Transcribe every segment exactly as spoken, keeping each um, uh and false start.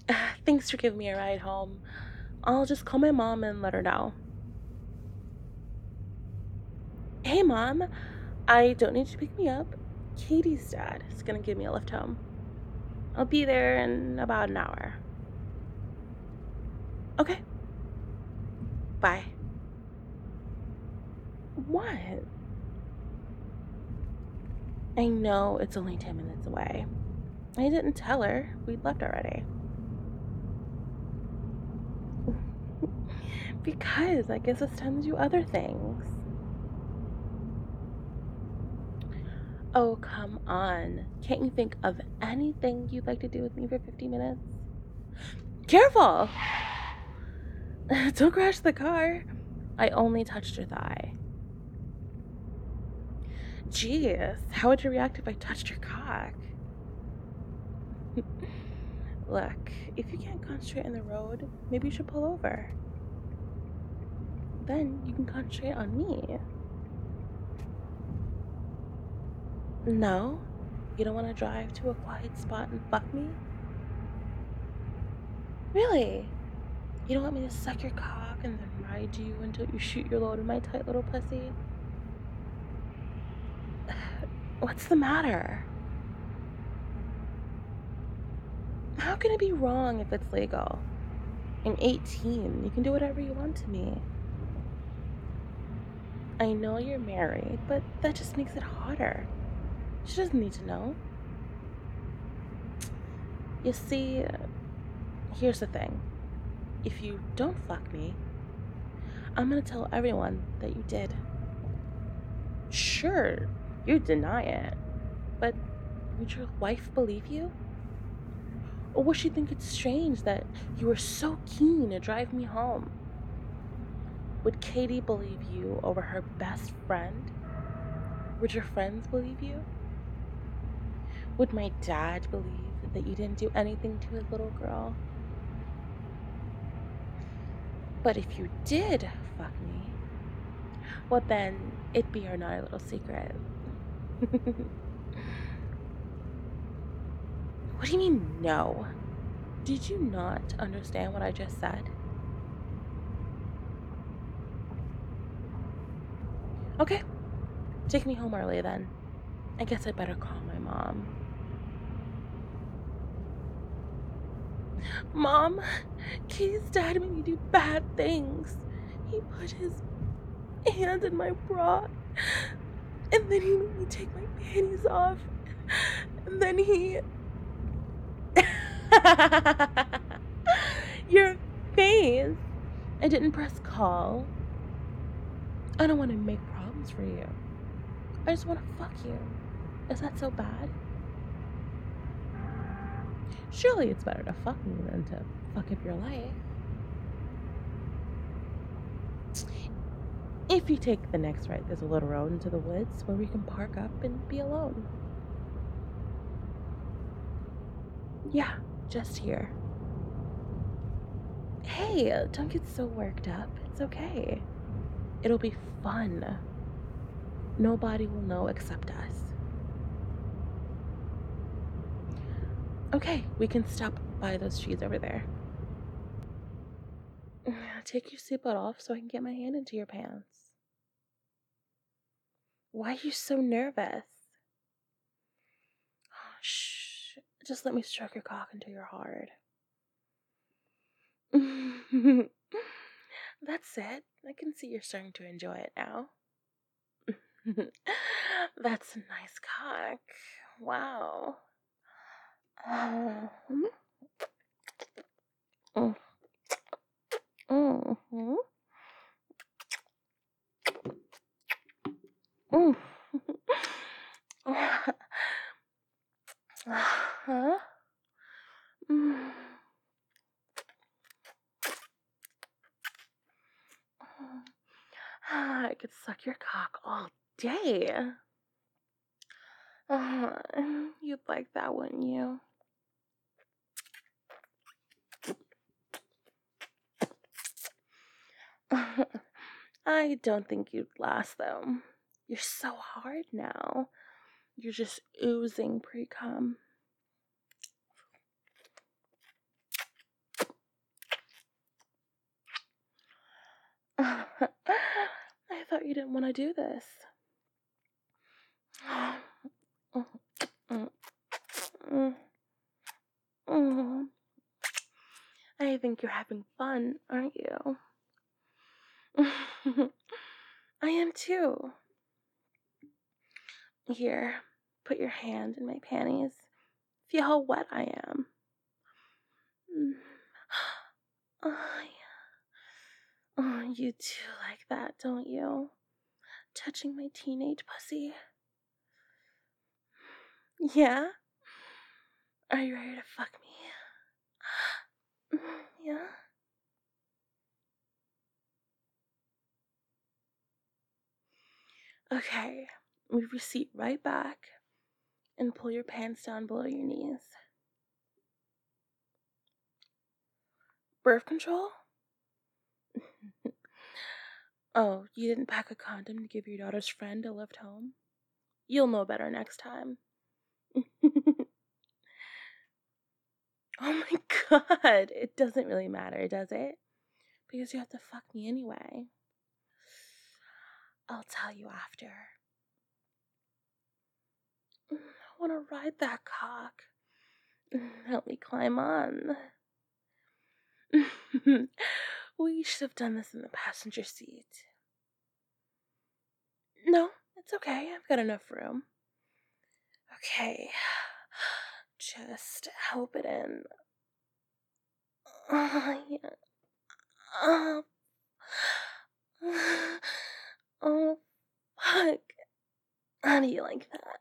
Thanks for giving me a ride home. I'll just call my mom and let her know. Hey, Mom. I don't need you to pick me up. Katie's dad is gonna give me a lift home. I'll be there in about an hour. Okay. Bye. What? I know it's only ten minutes away. I didn't tell her. We'd left already. Because I guess it's time to do other things. Oh, come on. Can't you think of anything you'd like to do with me for fifty minutes? Careful! Don't crash the car. I only touched your thigh. Jeez, how would you react if I touched your cock? Look, if you can't concentrate on the road, maybe you should pull over. Then you can concentrate on me. No? You don't want to drive to a quiet spot and fuck me? Really? You don't want me to suck your cock and then ride you until you shoot your load in my tight little pussy? What's the matter? How can it be wrong if it's legal? I'm eighteen. You can do whatever you want to me. I know you're married, but that just makes it hotter. She doesn't need to know. You see, here's the thing. If you don't fuck me, I'm gonna tell everyone that you did. Sure, you deny it, but would your wife believe you? Or would she think it's strange that you were so keen to drive me home? Would Katie believe you over her best friend? Would your friends believe you? Would my dad believe that you didn't do anything to his little girl? But if you did fuck me, well then it'd be our naughty little secret. What do you mean, no? Did you not understand what I just said? Okay, take me home early then. I guess I better call my mom. Mom, Katie's dad made me do bad things. He put his hand in my bra, and then he made me take my panties off, and then he... Your face! I didn't press call. I don't want to make problems for you. I just want to fuck you. Is that so bad? Surely it's better to fuck me than to fuck up your life. If you take the next right, there's a little road into the woods where we can park up and be alone. Yeah, just here. Hey, don't get so worked up. It's okay. It'll be fun. Nobody will know except us. Okay, we can stop by those trees over there. Take your seatbelt off so I can get my hand into your pants. Why are you so nervous? Oh, shh. Just let me stroke your cock until you're hard. That's it. I can see you're starting to enjoy it now. That's a nice cock. Wow. Uh, mm, mm, mm, mm. Huh? Mm. I could suck your cock all day. Uh, you'd like that, wouldn't you? I don't think you'd last, though. You're so hard now. You're just oozing pre-cum. you didn't want to do this. I think you're having fun, aren't you? I am too. Here, put your hand in my panties. Feel how wet I am. Oh, yeah. Oh, you too like that, don't you? Touching my teenage pussy. Yeah? Are you ready to fuck me? Yeah? Okay, move your seat right back and pull your pants down below your knees. Birth control? Oh, you didn't pack a condom to give your daughter's friend a lift home? You'll know better next time. Oh my god, it doesn't really matter, does it? Because you have to fuck me anyway. I'll tell you after. I want to ride that cock. Help me climb on. We should have done this in the passenger seat. No, it's okay. I've got enough room. Okay. Just help it in. Oh, yeah. Oh. Oh, fuck. How do you like that?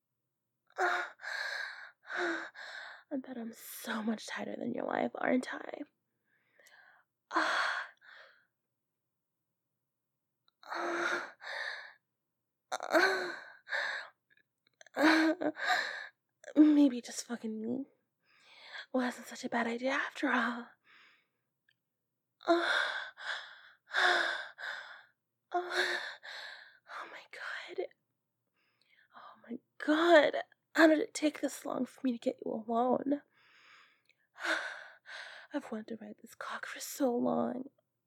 I bet I'm so much tighter than your wife, aren't I? Maybe just fucking me wasn't such a bad idea after all. Oh, oh my god. Oh my god. How did it take this long for me to get you alone? I've wanted to ride this cock for so long.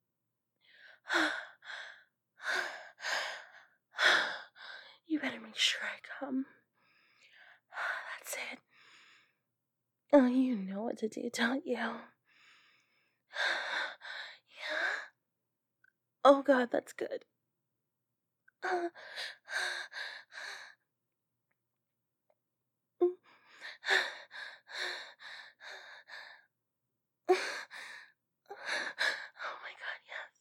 You better make sure I come. That's it. Oh, you know what to do, don't you? Yeah. Oh god, that's good. Uh, oh my god, yes.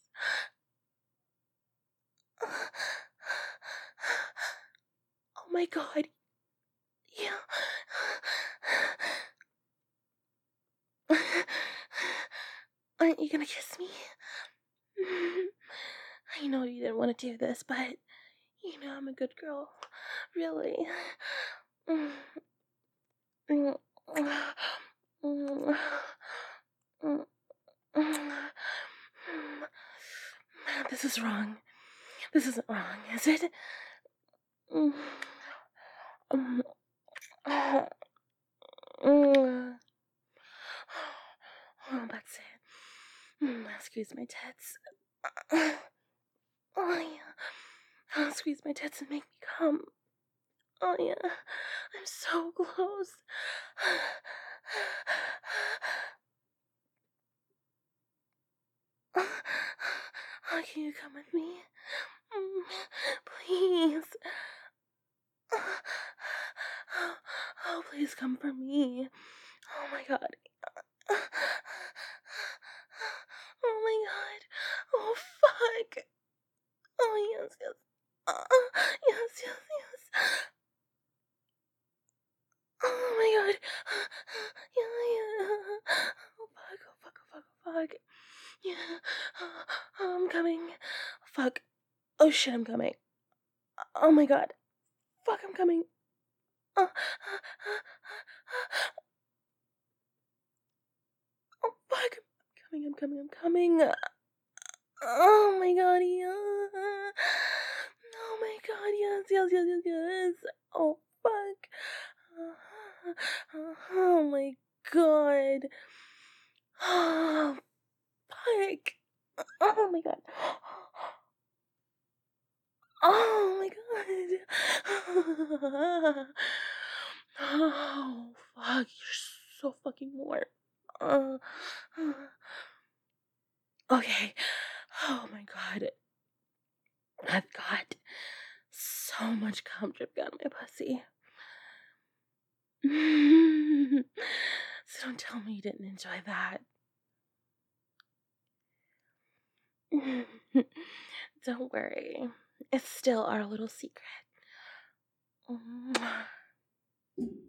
Oh my god. Yeah. Aren't you gonna kiss me? I know you didn't want to do this, but you know I'm a good girl. Really. This is wrong. This isn't wrong, is it? Oh, that's it. Squeeze my tits. Oh, yeah. Squeeze my tits and make me come. Oh, yeah. I'm so close. Oh, can you come with me? Please. Oh, please come for me. Oh my god. Oh my god. Oh, fuck. Oh, yes, yes. Uh, yes, yes, yes. Oh my god. Yeah, yeah. Oh, fuck, oh, fuck, oh, fuck, oh, fuck. Yeah. Oh, I'm coming. Fuck. Oh, shit, I'm coming. Oh my god. Fuck, I'm coming. Oh, oh fuck. I'm coming, I'm coming, I'm coming. Oh my god, yeah. Oh my god, yes, yes, yes, yes, yes. Oh, fuck. Oh my god. Oh, fuck. Oh my god. Oh my god. Oh fuck, you're so fucking warm. Uh, okay. Oh my god. I've got so much cum dripping out of my pussy. So don't tell me you didn't enjoy that. Don't worry. It's still our little secret.